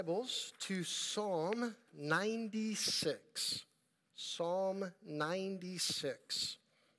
Bibles to Psalm 96. Psalm 96.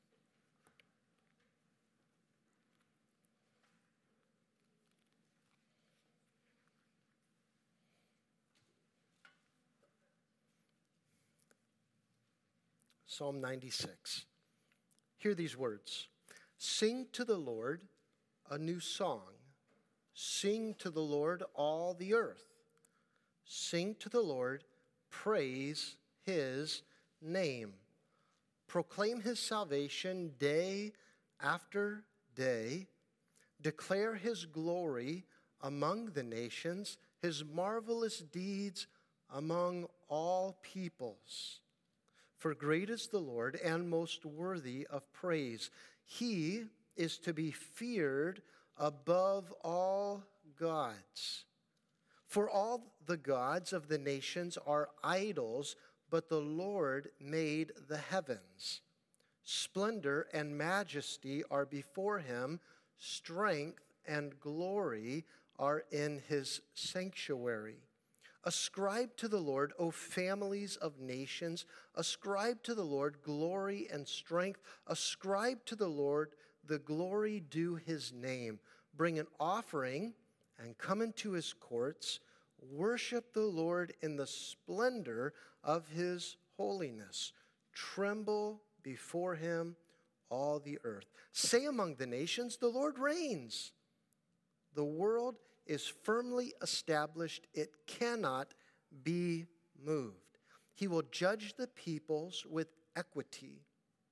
Psalm 96. Hear these words. Sing to the Lord a new song. Sing to the Lord all the earth. Sing to the Lord, praise his name. Proclaim his salvation day after day. Declare his glory among the nations, his marvelous deeds among all peoples. For great is the Lord and most worthy of praise. He is to be feared above all gods. For all the gods of the nations are idols, but the Lord made the heavens. Splendor and majesty are before him. Strength and glory are in his sanctuary. Ascribe to the Lord, O families of nations. Ascribe to the Lord glory and strength. Ascribe to the Lord the glory due his name. Bring an offering and come into his courts. Worship the Lord in the splendor of his holiness. Tremble before him, all the earth. Say among the nations, the Lord reigns. The world is firmly established. It cannot be moved. He will judge the peoples with equity.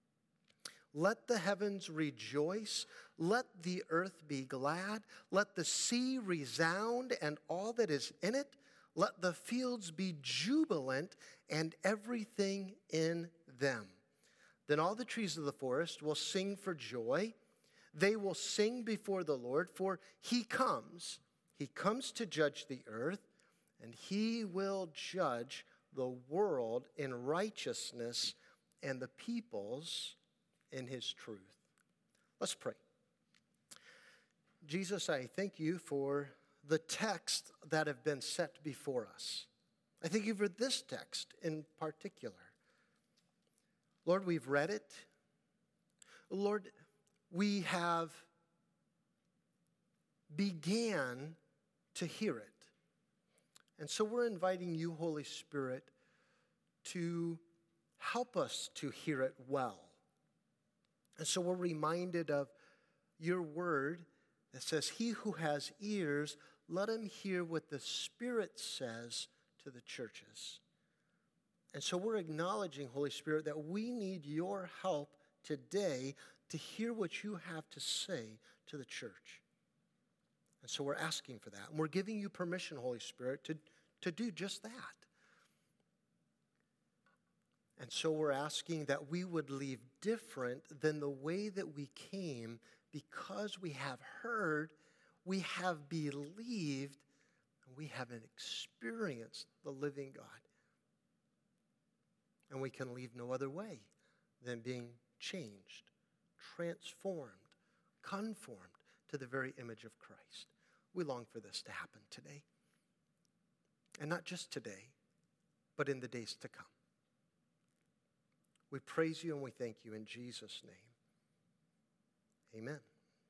Let the heavens rejoice. Let the earth be glad. Let the sea resound and all that is in it. Let the fields be jubilant and everything in them. Then all the trees of the forest will sing for joy. They will sing before the Lord, for he comes. He comes to judge the earth, and he will judge the world in righteousness and the peoples in his truth. Let's pray. Jesus, I thank you for the texts that have been set before us. I thank you for this text in particular. Lord, we've read it. Lord, we have began to hear it. And so we're inviting you, Holy Spirit, to help us to hear it well. And so we're reminded of your word that says, he who has ears, let him hear what the Spirit says to the churches. And so we're acknowledging, Holy Spirit, that we need your help today to hear what you have to say to the church. And so we're asking for that. And we're giving you permission, Holy Spirit, to do just that. And so we're asking that we would leave different than the way that we came, because we have heard, we have believed, and we have experienced the living God. And we can leave no other way than being changed, transformed, conformed to the very image of Christ. We long for this to happen today. And not just today, but in the days to come. We praise you and we thank you in Jesus' name. Amen.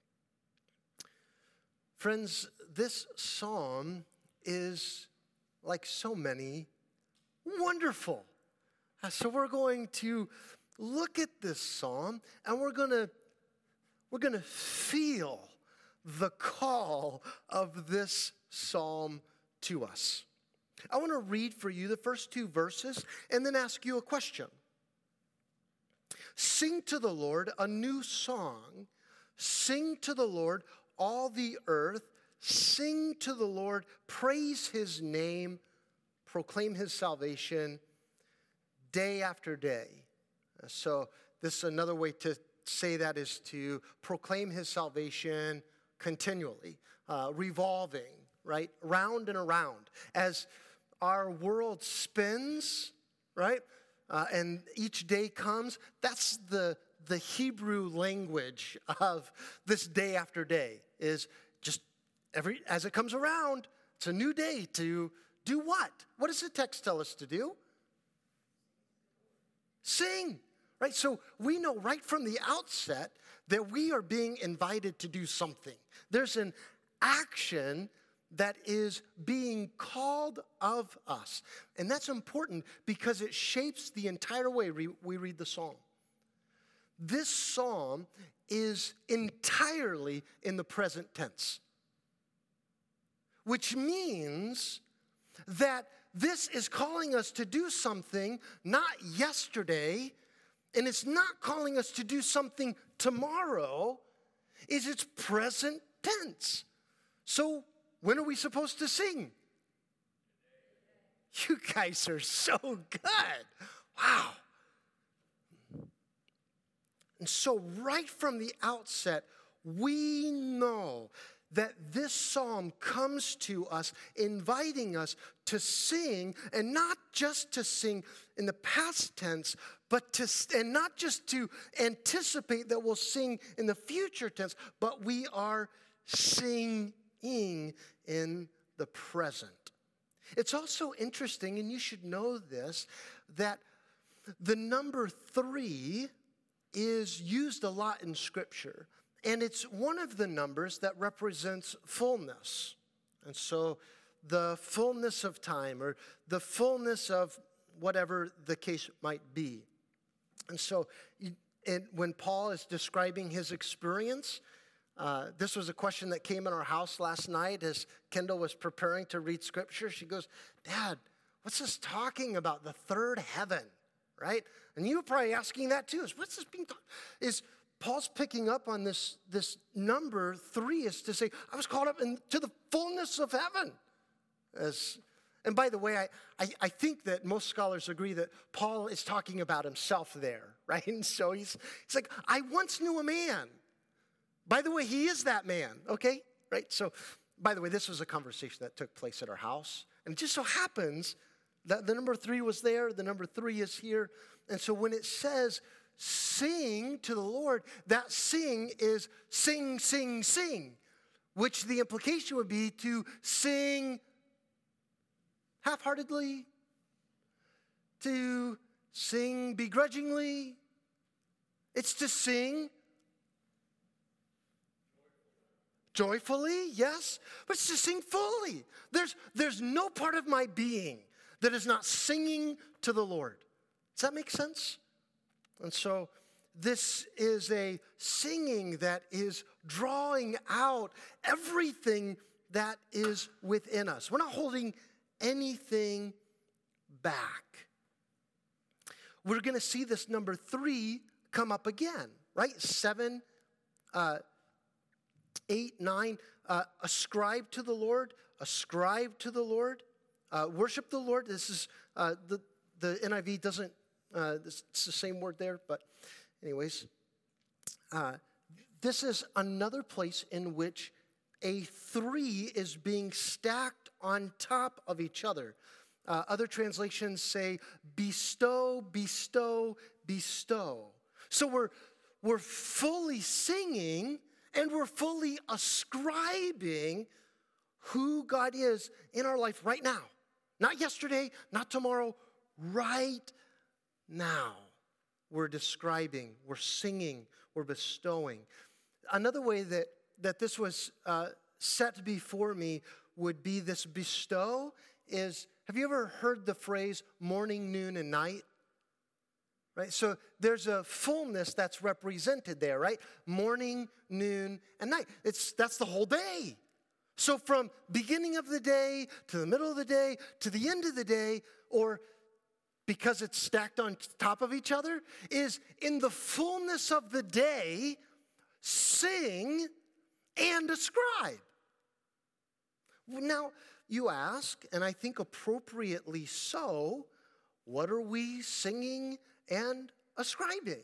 Friends, this psalm is, like so many, wonderful. So we're going to look at this psalm and we're going to feel the call of this psalm to us. I want to read for you the first two verses and then ask you a question. Sing to the Lord a new song. Sing to the Lord all the earth. Sing to the Lord, praise his name, proclaim his salvation day after day. So this is another way to say that is to proclaim his salvation continually, revolving, right, round and around. As our world spins, right, and each day comes, that's the Hebrew language of this day after day, is just as it comes around, it's a new day to do what? What does the text tell us to do? Sing, right? So we know right from the outset that we are being invited to do something. There's an action that is being called of us. And that's important because it shapes the entire way we read the psalm. This psalm is entirely in the present tense, which means that this is calling us to do something not yesterday, and it's not calling us to do something tomorrow. It's present tense. So when are we supposed to sing? You guys are so good. Wow. And so right from the outset, we know that this psalm comes to us, inviting us to sing, and not just to sing in the past tense, and not just to anticipate that we'll sing in the future tense, but we are singing in the present. It's also interesting, and you should know this, that the number 3 is used a lot in Scripture. And it's one of the numbers that represents fullness. And so the fullness of time, or the fullness of whatever the case might be. And so when Paul is describing his experience, this was a question that came in our house last night as Kendall was preparing to read Scripture. She goes, "Dad, what's this talking about, the third heaven?" Right? And you were probably asking that too. What's this being talked? Is Paul's picking up on this number 3 is to say, I was caught up into the fullness of heaven. And by the way, I think that most scholars agree that Paul is talking about himself there, right? And so he's like, I once knew a man. By the way, he is that man, okay? Right? So, by the way, this was a conversation that took place at our house. And it just so happens that the number 3 was there, the number 3 is here. And so when it says, sing to the Lord, that sing is sing, sing, sing, which the implication would be to sing half-heartedly, to sing begrudgingly. It's to sing joyfully, yes, but it's to sing fully. There's no part of my being that is not singing to the Lord. Does that make sense? And so this is a singing that is drawing out everything that is within us. We're not holding anything back. We're going to see this number 3 come up again, right? 7, 8, 9, ascribe to the Lord, worship the Lord. This is, the NIV doesn't, it's the same word there, but anyways. This is another place in which a 3 is being stacked on top of each other. Other translations say, bestow, bestow, bestow. So we're fully singing and we're fully ascribing who God is in our life right now. Not yesterday, not tomorrow, right now. We're describing, we're singing, we're bestowing. Another way that this was set before me would be this bestow is, have you ever heard the phrase morning, noon, and night? Right? So there's a fullness that's represented there, right? Morning, noon, and night. That's the whole day. So from beginning of the day to the middle of the day to the end of the day, or because it's stacked on top of each other, is in the fullness of the day, sing and ascribe. Now, you ask, and I think appropriately so, what are we singing and ascribing?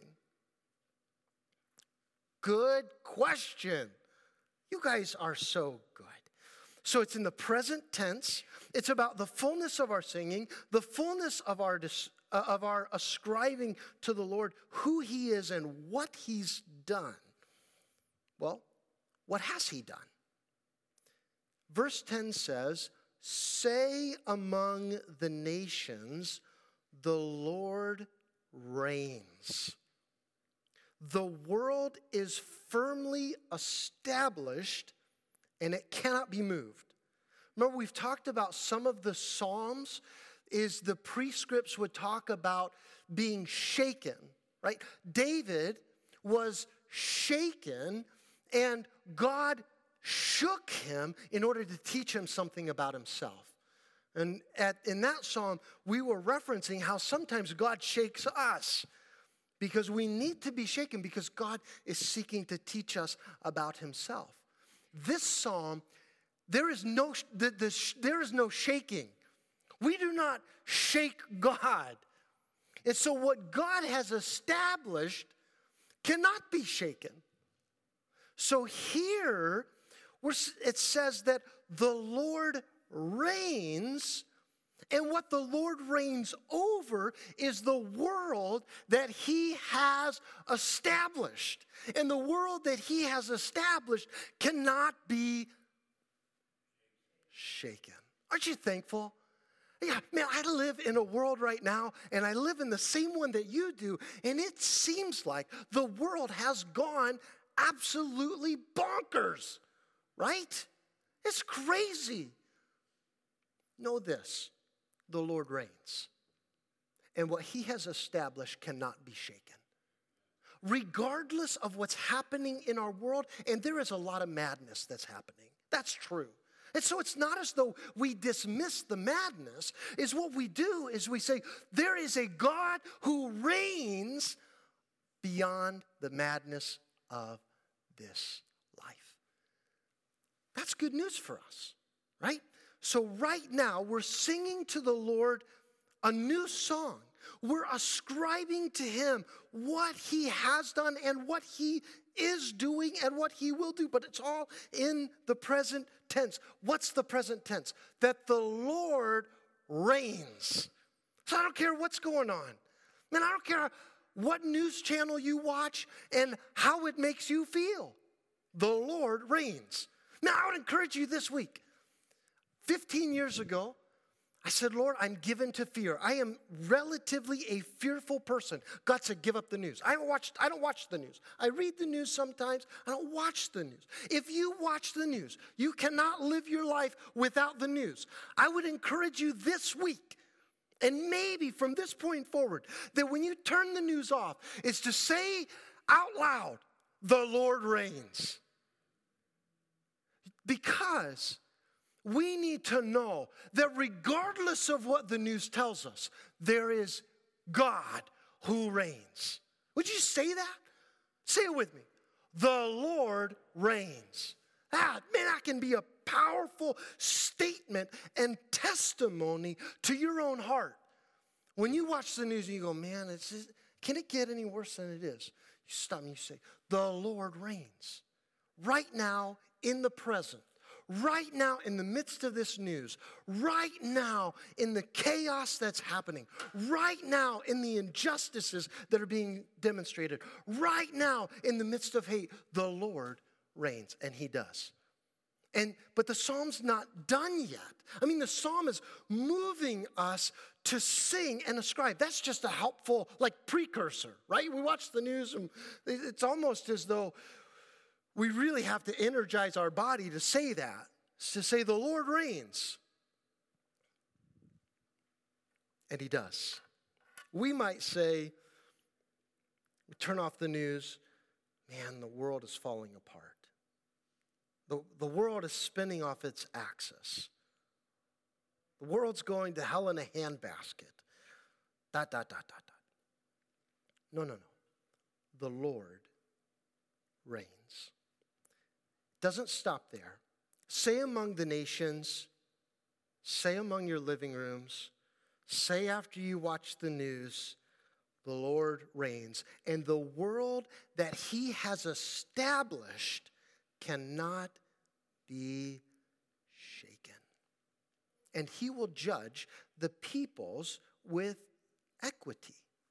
Good question. You guys are so good. So it's in the present tense. It's about the fullness of our singing, the fullness of our ascribing to the Lord who He is and what He's done. Well, what has He done? Verse 10 says, say among the nations, the Lord reigns. The world is firmly established and it cannot be moved. Remember, we've talked about some of the Psalms is the prescripts would talk about being shaken, right? David was shaken and God shook him in order to teach him something about himself. And in that psalm, we were referencing how sometimes God shakes us because we need to be shaken because God is seeking to teach us about himself. This psalm, there is no shaking. We do not shake God. And so what God has established cannot be shaken. So here, it says that the Lord reigns, and what the Lord reigns over is the world that he has established. And the world that he has established cannot be shaken. Aren't you thankful? Yeah, man, I live in a world right now, and I live in the same one that you do, and it seems like the world has gone absolutely bonkers, right? It's crazy. Know this, the Lord reigns, and what he has established cannot be shaken. Regardless of what's happening in our world, and there is a lot of madness that's happening. That's true. And so it's not as though we dismiss the madness. Is what we do is we say, there is a God who reigns beyond the madness of this life. That's good news for us, right? So right now, we're singing to the Lord a new song. We're ascribing to him what he has done and what he is doing and what he will do. But it's all in the present tense. What's the present tense? That the Lord reigns. So I don't care what's going on. Man, I don't care what news channel you watch and how it makes you feel. The Lord reigns. Now, I would encourage you this week. 15 years ago, I said, Lord, I'm given to fear. I am relatively a fearful person. God said, give up the news. I don't watch the news. I read the news sometimes. I don't watch the news. If you watch the news, you cannot live your life without the news. I would encourage you this week, and maybe from this point forward, that when you turn the news off, is to say out loud, the Lord reigns. Because we need to know that regardless of what the news tells us, there is God who reigns. Would you say that? Say it with me. The Lord reigns. That can be a powerful statement and testimony to your own heart. When you watch the news and you go, man, can it get any worse than it is? You stop and you say, the Lord reigns. Right now, in the present. Right now, in the midst of this news, right now, in the chaos that's happening, right now, in the injustices that are being demonstrated, right now, in the midst of hate, the Lord reigns, and he does. But the psalm's not done yet. I mean, the psalm is moving us to sing and ascribe. That's just a helpful, precursor, right? We watch the news, and it's almost as though we really have to energize our body to say that, to say the Lord reigns. And he does. We might say, turn off the news, man, the world is falling apart. The world is spinning off its axis. The world's going to hell in a handbasket. ... No. The Lord reigns. Doesn't stop there. Say among the nations, say among your living rooms, say after you watch the news, the Lord reigns. And the world that he has established cannot be shaken. And he will judge the peoples with equity.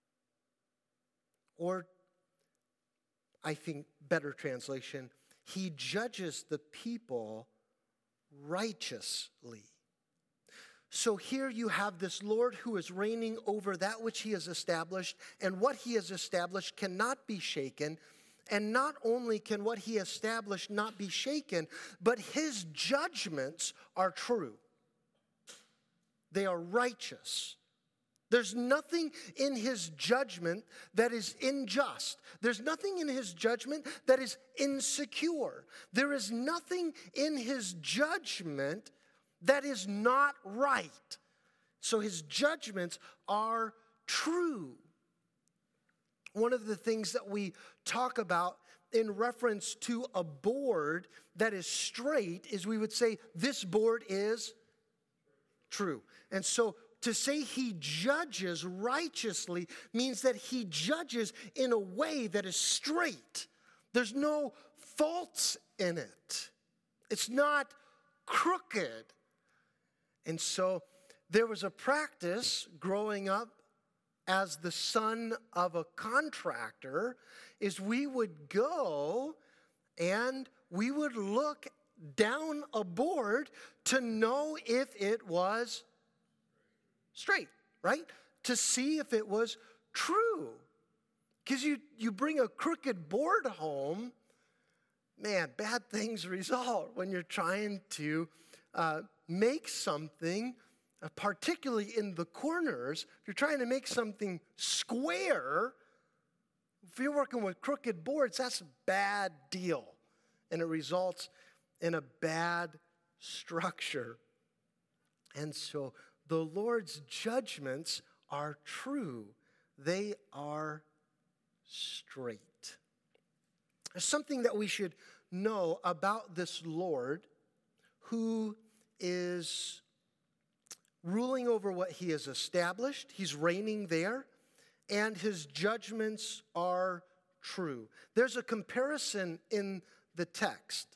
Or, I think, better translation, he judges the people righteously. So here you have this Lord who is reigning over that which he has established, and what he has established cannot be shaken. And not only can what he established not be shaken, but his judgments are true. They are righteous. There's nothing in his judgment that is unjust. There's nothing in his judgment that is insecure. There is nothing in his judgment that is not right. So his judgments are true. One of the things that we talk about in reference to a board that is straight is we would say this board is true. And so to say he judges righteously means that he judges in a way that is straight. There's no faults in it. It's not crooked. And so there was a practice growing up as the son of a contractor, is we would go and we would look down a board to know if it was straight, right? To see if it was true. Because you bring a crooked board home, man, bad things result when you're trying to make something, particularly in the corners. If you're trying to make something square, if you're working with crooked boards, that's a bad deal. And it results in a bad structure. And so the Lord's judgments are true. They are straight. There's something that we should know about this Lord who is ruling over what he has established. He's reigning there, and his judgments are true. There's a comparison in the text.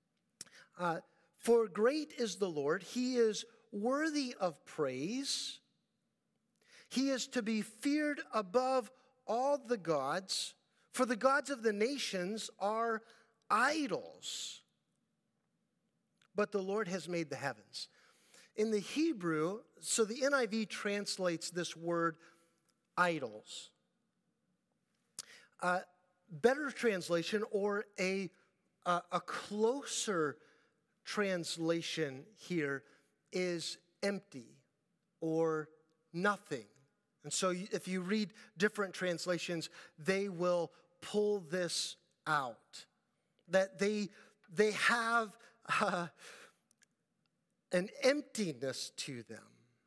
For great is the Lord, he is worthy of praise. He is to be feared above all the gods, for the gods of the nations are idols. But the Lord has made the heavens. In the Hebrew, so the NIV translates this word idols. Better translation, or a closer translation here, is empty or nothing. And so if you read different translations, they will pull this out. That they have an emptiness to them.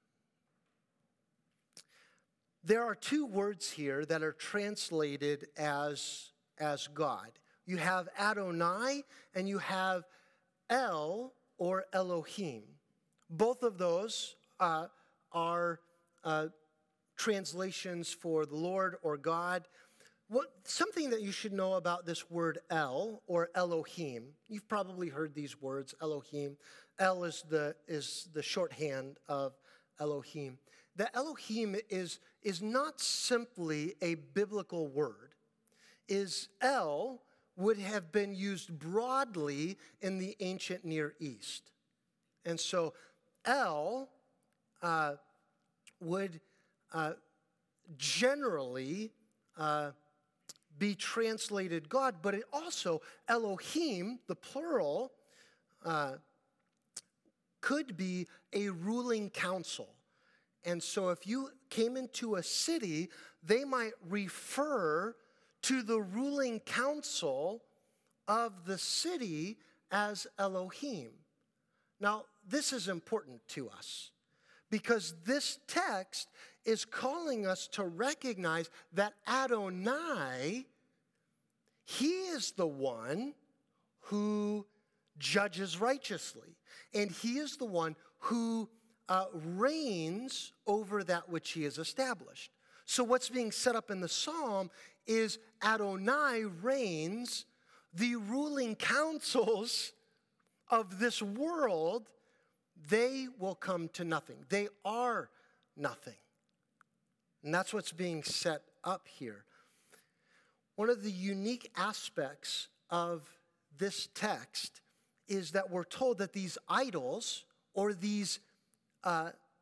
There are two words here that are translated as God. You have Adonai and you have El or Elohim. Both of those are translations for the Lord or God. Something that you should know about this word El or Elohim. You've probably heard these words, Elohim. El is the shorthand of Elohim. The Elohim is not simply a biblical word. El would have been used broadly in the ancient Near East. And so El would generally be translated God, but it also, Elohim, the plural, could be a ruling council. And so if you came into a city, they might refer to the ruling council of the city as Elohim. Now, this is important to us because this text is calling us to recognize that Adonai, he is the one who judges righteously. And he is the one who reigns over that which he has established. So what's being set up in the psalm is Adonai reigns. The ruling councils of this world, they will come to nothing. They are nothing. And that's what's being set up here. One of the unique aspects of this text is that we're told that these idols or these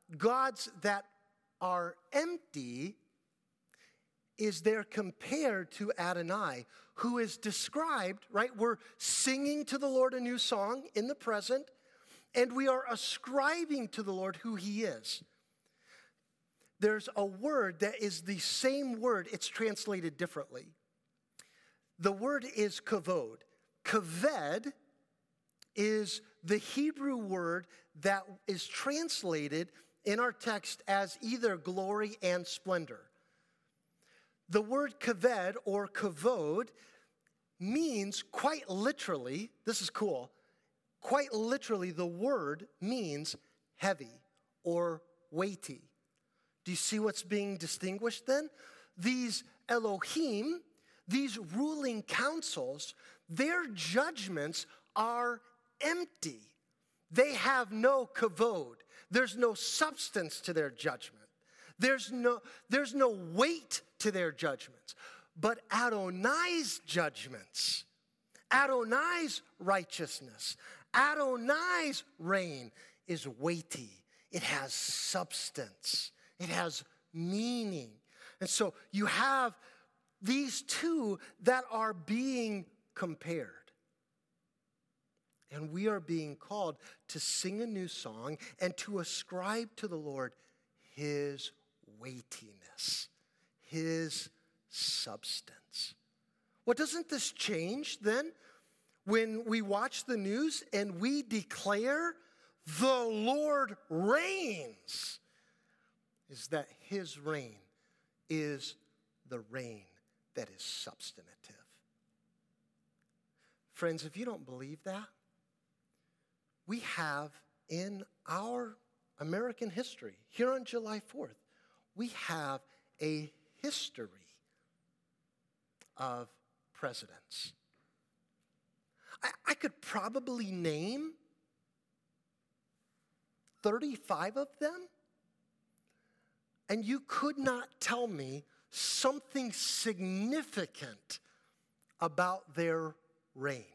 gods that are empty is there compared to Adonai, who is described, right? We're singing to the Lord a new song in the present, and we are ascribing to the Lord who he is. There's a word that is the same word, it's translated differently. The word is kavod. Kaved is the Hebrew word that is translated in our text as either glory and splendor. The word kaved or kavod means quite literally, this is cool, quite literally the word means heavy or weighty. Do you see what's being distinguished then? These Elohim, these ruling councils, their judgments are empty. They have no kavod. There's no substance to their judgment. There's no weight to their judgments. But Adonai's judgments, Adonai's righteousness, Adonai's reign is weighty. It has substance. It has meaning. And so you have these two that are being compared. And we are being called to sing a new song and to ascribe to the Lord his weightiness, his substance. Well, doesn't this change then when we watch the news and we declare the Lord reigns? Is that his reign is the reign that is substantive. Friends, if you don't believe that, we have in our American history, here on July 4th, we have a history of presidents. I could probably name 35 of them, and you could not tell me something significant about their reign.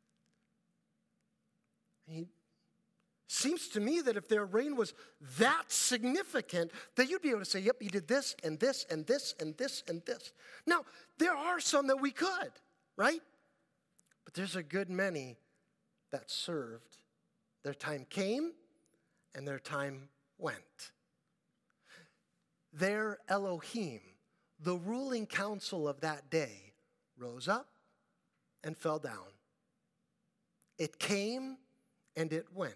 It seems to me that if their reign was that significant, that you'd be able to say, yep, he did this and this and this and this and this. Now, there are some that we could, right? But there's a good many that served. Their time came and their time went. Their Elohim, the ruling council of that day, rose up and fell down. It came and it went.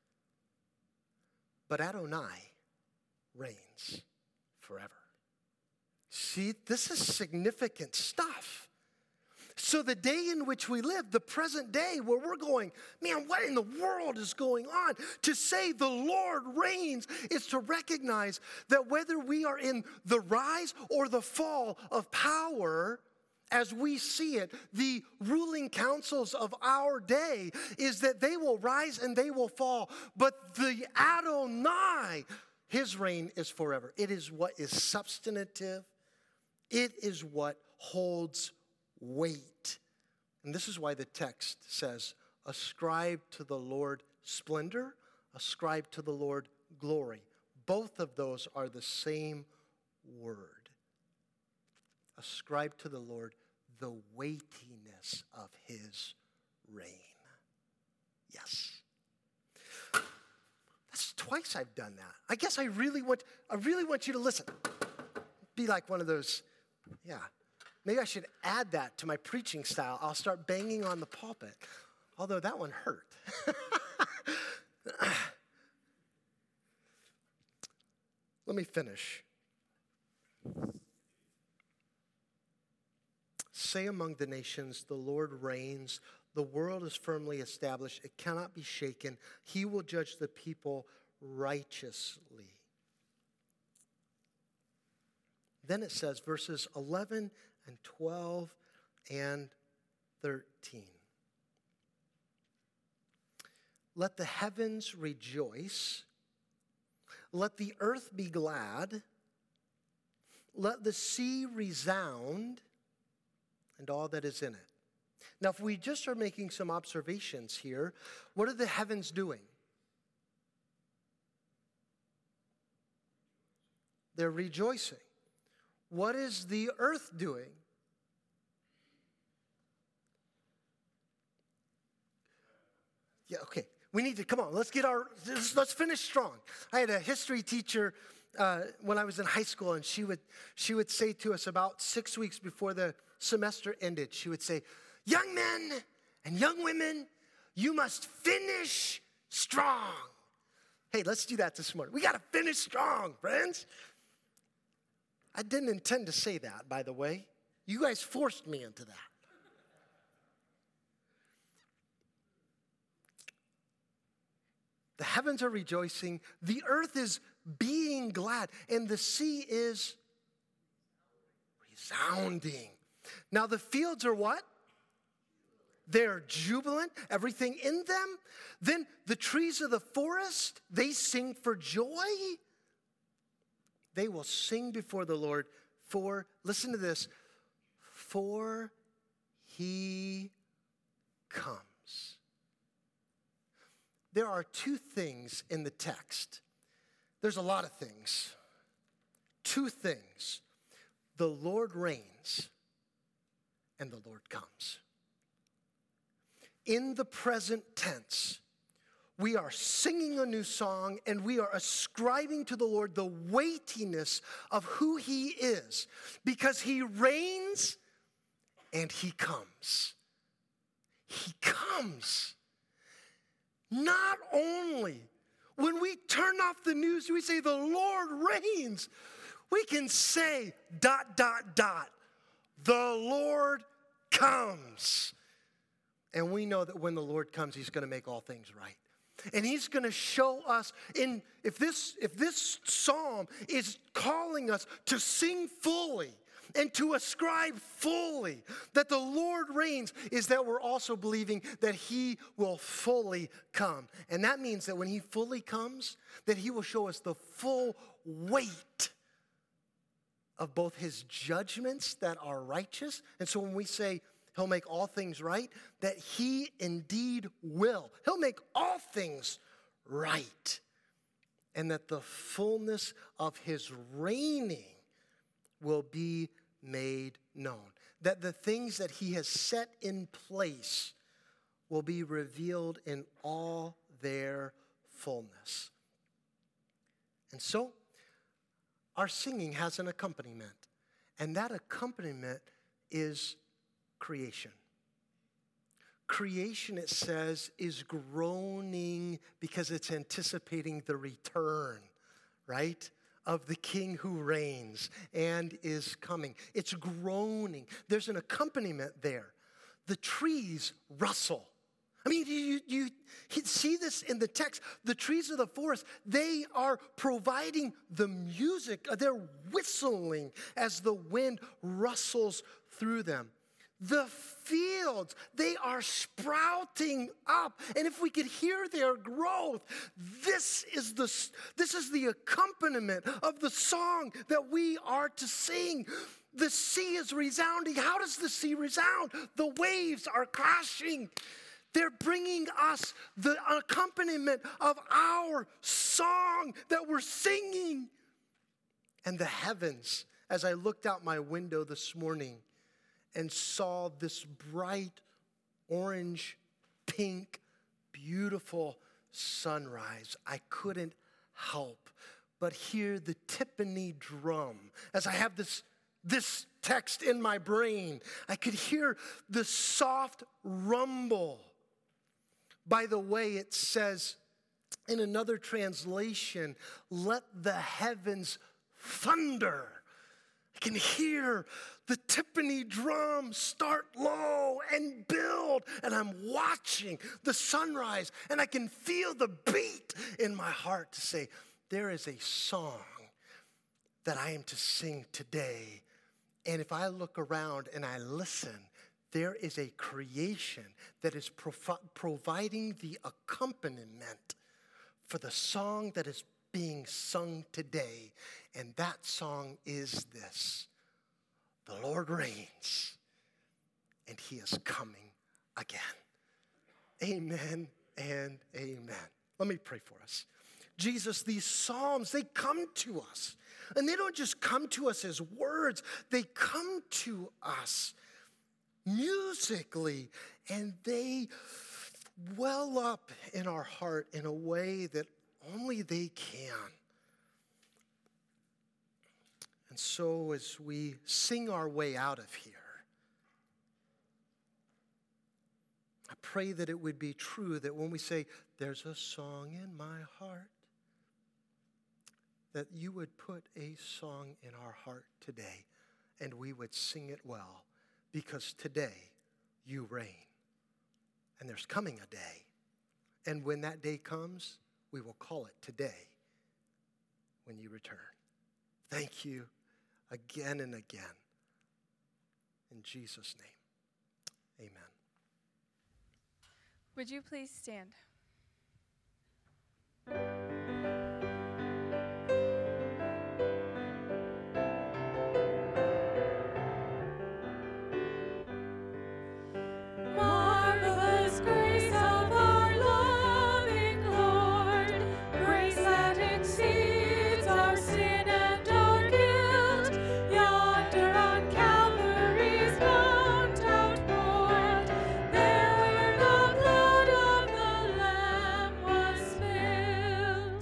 But Adonai reigns forever. See, this is significant stuff. So the day in which we live, the present day where we're going, man, what in the world is going on? To say the Lord reigns is to recognize that whether we are in the rise or the fall of power, as we see it, the ruling councils of our day is that they will rise and they will fall. But the Adonai, his reign is forever. It is what is substantive. It is what holds weight. And this is why the text says, ascribe to the Lord splendor, ascribe to the Lord glory. Both of those are the same word. Ascribe to the Lord the weightiness of his reign. Yes. That's twice I've done that. I guess I really want you to listen. Be like one of those, yeah. Maybe I should add that to my preaching style. I'll start banging on the pulpit. Although that one hurt. Let me finish. Say among the nations, the Lord reigns. The world is firmly established. It cannot be shaken. He will judge the people righteously. Then it says, verses 11 and 12 and 13. Let the heavens rejoice. Let the earth be glad. Let the sea resound, and all that is in it. Now, if we just are making some observations here, what are the heavens doing? They're rejoicing. What is the earth doing? Yeah, okay. We need to, come on, let's finish strong. I had a history teacher when I was in high school, and she would say to us about 6 weeks before the semester ended, she would say, young men and young women, you must finish strong. Hey, let's do that this morning. We got to finish strong, friends. I didn't intend to say that, by the way. You guys forced me into that. The heavens are rejoicing. The earth is being glad. And the sea is resounding. Now the fields are what? They're jubilant, everything in them. Then the trees of the forest, they sing for joy. They will sing before the Lord for, listen to this, for he comes. There are two things in the text. There's a lot of things. Two things. The Lord reigns and the Lord comes. In the present tense, we are singing a new song and we are ascribing to the Lord the weightiness of who he is, because he reigns and he comes. He comes. Not only when we turn off the news, we say the Lord reigns. We can say ... the Lord comes. And we know that when the Lord comes, he's going to make all things right. And he's going to show us, if this psalm is calling us to sing fully and to ascribe fully that the Lord reigns, is that we're also believing that he will fully come. And that means that when he fully comes, that he will show us the full weight of both his judgments that are righteous. And so when we say he'll make all things right, that he indeed will. He'll make all things right. And that the fullness of his reigning will be made known. That the things that he has set in place will be revealed in all their fullness. And so, our singing has an accompaniment. And that accompaniment is creation. Creation, it says, is groaning because it's anticipating the return, right, of the King who reigns and is coming. It's groaning. There's an accompaniment there. The trees rustle. I mean, you see this in the text. The trees of the forest, they are providing the music. They're whistling as the wind rustles through them. The fields, they are sprouting up. And if we could hear their growth, this is the accompaniment of the song that we are to sing. The sea is resounding. How does the sea resound? The waves are crashing. They're bringing us the accompaniment of our song that we're singing. And the heavens, as I looked out my window this morning and saw this bright orange, pink, beautiful sunrise, I couldn't help but hear the timpani drum. As I have this text in my brain, I could hear the soft rumble. By the way, it says in another translation, let the heavens thunder. I can hear the timpani drum start low and build, and I'm watching the sunrise, and I can feel the beat in my heart to say, there is a song that I am to sing today. And if I look around and I listen, there is a creation that is providing the accompaniment for the song that is being sung today. And that song is this: the Lord reigns, and he is coming again. Amen and amen. Let me pray for us. Jesus, these Psalms, they come to us. And they don't just come to us as words, they come to us musically, and they well up in our heart in a way that only they can. And so as we sing our way out of here, I pray that it would be true that when we say, there's a song in my heart, that you would put a song in our heart today, and we would sing it well, because today you reign. And there's coming a day. And when that day comes, we will call it today when you return. Thank you again and again. In Jesus' name, amen. Would you please stand? Marvelous grace of our loving Lord, grace that exceeds our sin and our guilt, yonder on Calvary's mount outpoured, there the blood of the Lamb was spilled.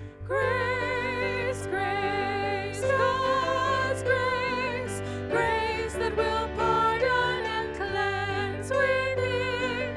Grace, grace, God's grace, grace that will pardon and cleanse within.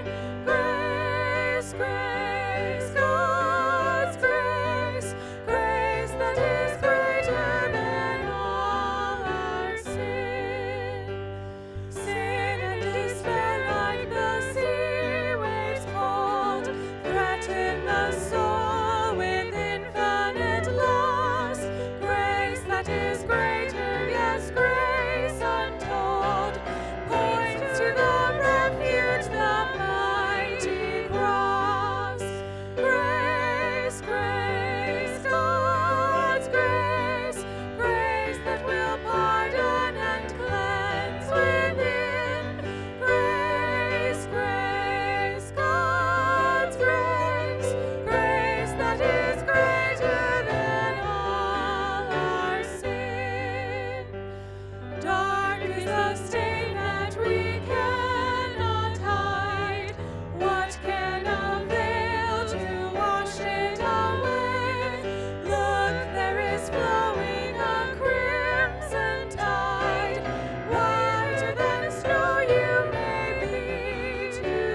Grace, grace, God's grace, grace that is greater than all our sin. Sin and despair like the sea waves cold threaten the soul with infinite loss. Grace that is greater, yes, grace untold, points to the refuge, the mighty cross. Grace, grace, God's grace, grace that will pardon and cleanse within. Grace, grace, God's grace, grace that is greater than all our sin. Dark is the stain that we cannot hide. What can avail to wash it away? Look, there is flowing a crimson tide. Whiter than snow you may be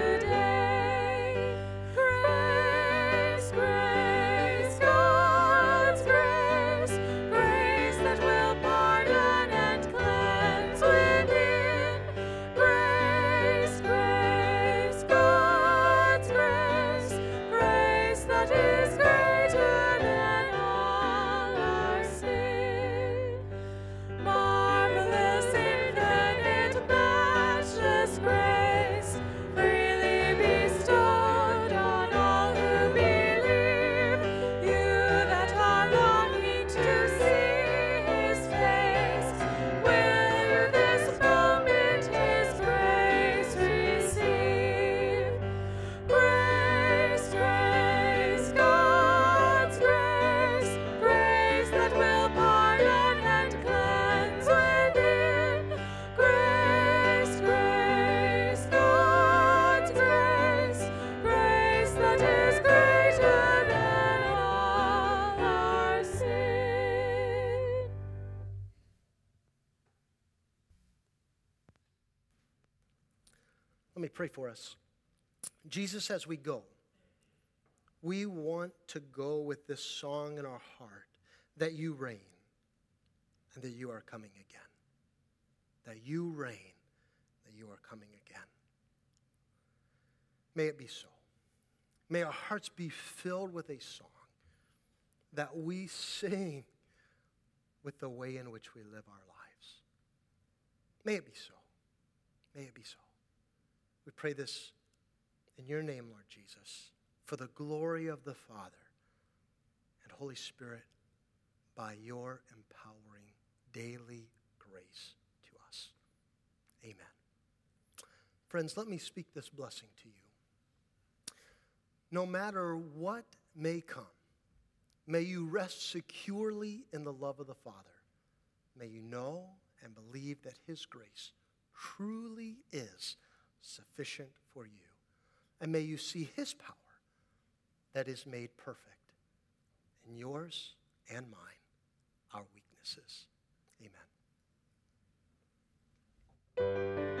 today. Grace, grace, God's grace, grace that will pardon and cleanse within. Grace, grace, God's grace, grace that is greater than all our sin. Marvelous, infinite, matchless grace, freely bestowed on all who believe. You that are longing to see His face, will you this moment His grace receive? Grace, grace, God's grace, grace that will pardon and cleanse within. Grace, grace, God's grace, grace that is greater than all our sin. Let me pray for us. Jesus, as we go, we want to go with this song in our heart that you reign and that you are coming again. That you reign, that you are coming again. May it be so. May our hearts be filled with a song that we sing with the way in which we live our lives. May it be so. May it be so. We pray this in your name, Lord Jesus, for the glory of the Father and Holy Spirit, by your empowering daily grace to us. Amen. Friends, let me speak this blessing to you. No matter what may come May you rest securely in the love of the Father. May you know and believe that his grace truly is sufficient for you. And may you see his power that is made perfect in yours and mine, our weaknesses. Amen.